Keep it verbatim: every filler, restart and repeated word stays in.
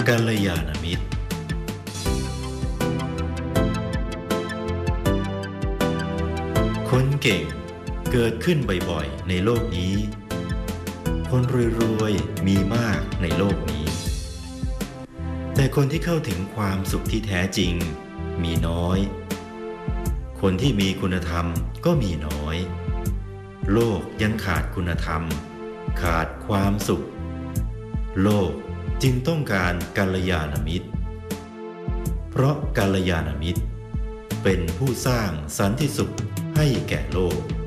กัลยาณมิตรคนเก่งเกิดขึ้นบ่อยๆในโลกนี้คนรวยๆมีมากในโลกนี้แต่คนที่เข้าถึงความสุขที่แท้จริงมีน้อยคนที่มีคุณธรรมก็มีน้อยโลกยังขาดคุณธรรมขาดความสุขโลกจึงต้องการกัลยาณมิตรเพราะกัลยาณมิตรเป็นผู้สร้างสันติสุขให้แก่โลก